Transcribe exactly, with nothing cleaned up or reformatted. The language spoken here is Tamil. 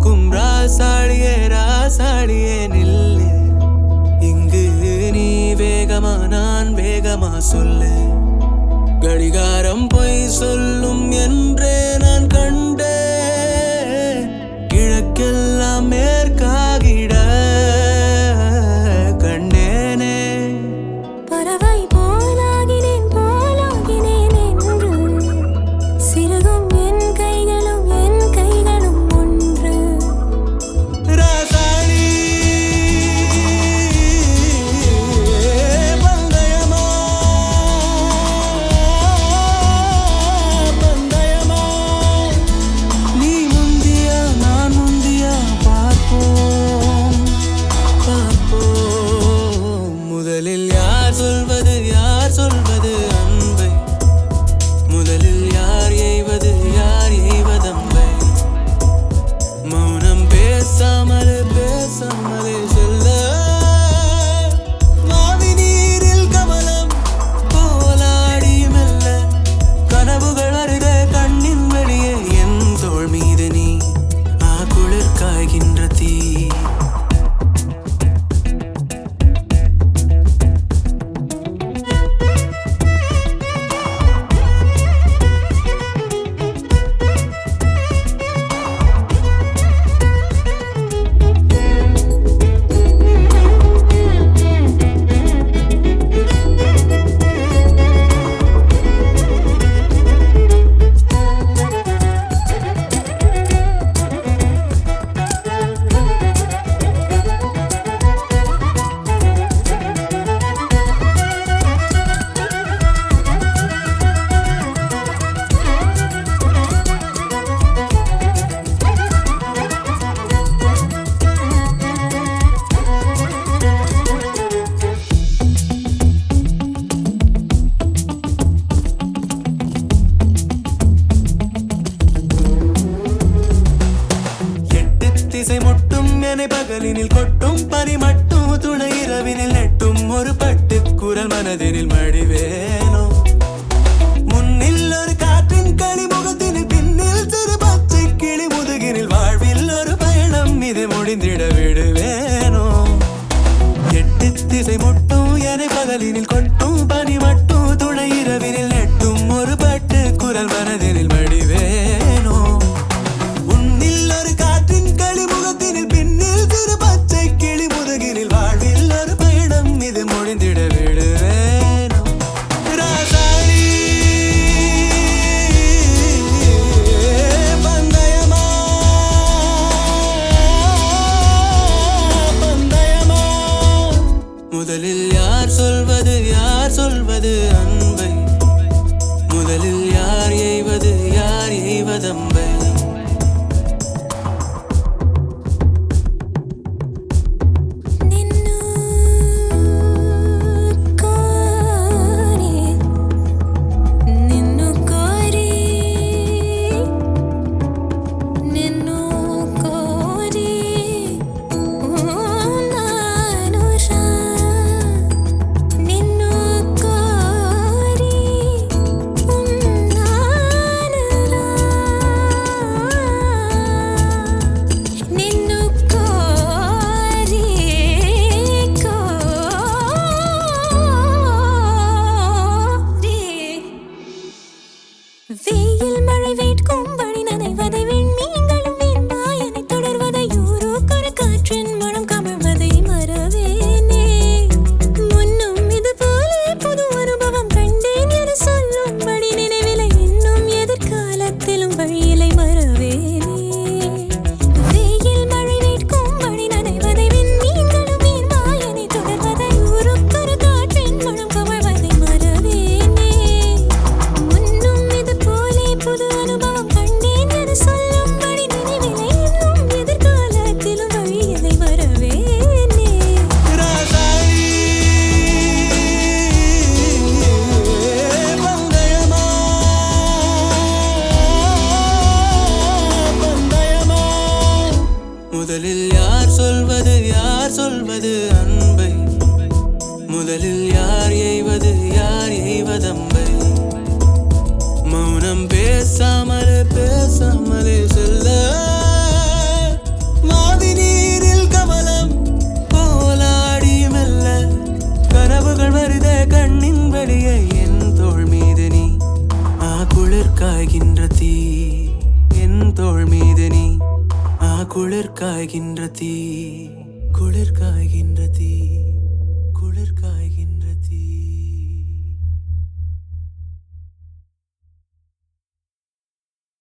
இருக்கும் ராசாடியே ராசாடியே நில்லு இங்கு நீ வேகமா நான் வேகமா சொல்லு கடிகாரம் பொய் சொல்லும் என்றே நான் கண்டே கிழக்கெல்லாம் மேற்காகிட கண்டேனே பறவை போலாகினேன் போலாகினேன் என்று சிறுகும் என் கைகளும் என் கைகளும் ஒன்று ராசாடி பந்தயமா பந்தயமா நீ முந்தியா நான் முந்தியா பார்ப்போம் பார்ப்போம் முதலில் யார் சொல்வது யார் சொல்வது அன்பை முதலில் யார் எய்வது யார் எய்வதம்பை மௌனம் பேசாமலே பேசாமலே சொல்ல மாவி நீரில் கமலம் போலாடி மெல்ல கனவுகள் அருக கண்ணின் வெளியே என் தோள் மீது நீ ஆ குளிர் காய்கின்ற தீ திசை மொட்டும் என்னை பகலினில் கொட்டும் பனி மட்டும் துணை இரவினில் நெட்டும் ஒரு பட்டு குரல் மனதினில் மடிவேனோ முன்னில் ஒரு காற்றின் களி முகத்தினில் பின்னில் சிறு பச்சை கிளி முதுகினில் வாழ்வில் ஒரு பயணம் இது முடிந்திட விடுவேனோ எட்டு திசை மொட்டும் என்னை பகலினில் கொட்டும் பனி மட்டும் துணை இரவினில் நெட்டும் ஒரு பட்டு குரல் மனதினில் மடிவேனோ உன்னில் ஒரு காற்றின் களி முகத்தினில் பின்னில் சிறு பச்சை கிளி முதுகினில் வாழ்வில் ஒரு பயணம் இது முடிந்திட விடுவேனோ ராசாடி பந்தயமா பந்தயமா முதலில் யார் சொல்வது யார் சொல்வது அன்பை முதலில் யார் எய்வது யார் எய்வதம்பை நின்னு கோரி நின்னு கோரி நின்னு கோரி நானுஷா நின்னு கோரி நானுலா நின்னு கோரி கோரி வெயில் மழை வேட்கும் வழி நனைவதை விண்மீன்களும் வீண்பாயனை தொடர்வதை ஊரோக்கொரு காற்றின் மனம் கமழ்வதை மறவேனே முன்னும் இது போலே புது அனுபவம் கண்டேன் என சொல்லும்படி நினைவிலை இன்னும் எதிர்காலத்திலும் வழியிலை மறவேனே வெயில் மழை வேட்கும் வழி நனைவதை விண்மீன்களும் வீண்பாயனை தொடர்வதை ஊரோக்கொரு காற்றின் மனம் கமழ்வதை மறவேனே முன்னும் இது போலே புது அனுபவம் கண்டேன் என சொல்லும்படி நினைவிலை இன்னும் எதிர்காலத்திலும் வழியிலை மறவேனே ராசாடி பந்தயமா பந்தயமா முதலில் யார் சொல்வது யார் சொல்வது அன்பை முதலில் யார் எய்வது யார் எய்வதம்பை மௌனம் பேசாமலே பேசாமலே சொல்ல அடியே என் தோள் மீது நீ ஆ குளிர் காய்கின்ற தீ என் தோள் மீது நீ ஆ குளிர் காய்கின்ற தீ குளிர் காய்கின்ற தீ குளிர் காய்கின்ற தீ